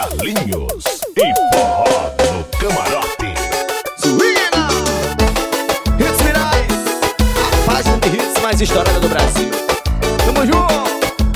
Carlinhos e forró no camarote. Suína! Hits virais, a página de hits mais estourada do Brasil. Tamo junto!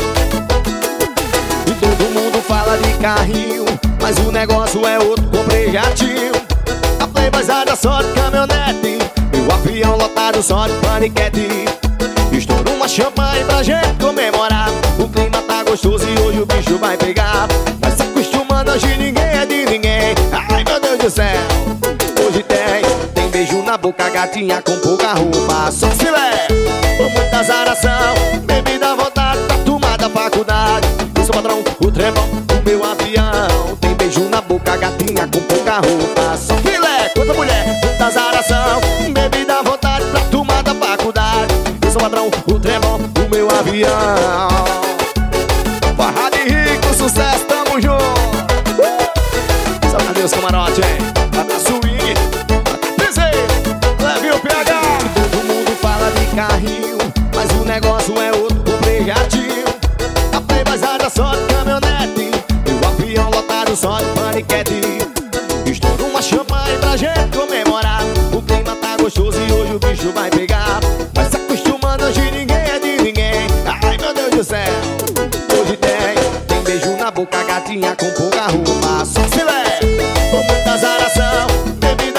E todo mundo fala de carrinho, mas o negócio é outro, comprei jatinho. A Playboyzada só de caminhonete e o avião lotado só de paniquete. Estourou uma champanhe pra gente comemorar. O clima tá gostoso e hoje o bicho vai pegar. Vai se acostumando, hoje ninguém é de ninguém. Ai meu Deus do céu, hoje tem beijo na boca, gatinha com pouca roupa, só filé, com muita zaração, bebida à vontade, pra turma da faculdade. Eu sou patrão, o tremão, o meu avião. Tem beijo na boca, gatinha com pouca roupa, só filé, conta mulher, muita zaração, bebida à vontade, pra turma da faculdade. Eu sou patrão, o tremão, o meu avião. Barra de rico, sucesso, tamo junto. Só cadê os camarote, hein? Bata swing, bata piseiro, leve o PH. Todo mundo fala de carrinho, mas o negócio é outro, comprei jatinho. A Playboyzada só de caminhonete e o avião lotado só de paniquete. Estourou uma champanhe pra gente comemorar. O clima tá gostoso e hoje o bicho vai pegar. Vai se acostumando, hoje ninguém é de ninguém. Ai meu Deus do céu, hoje tem beijo na boca, gatinha com pouca roupa, só filé, com muita zaração, bebida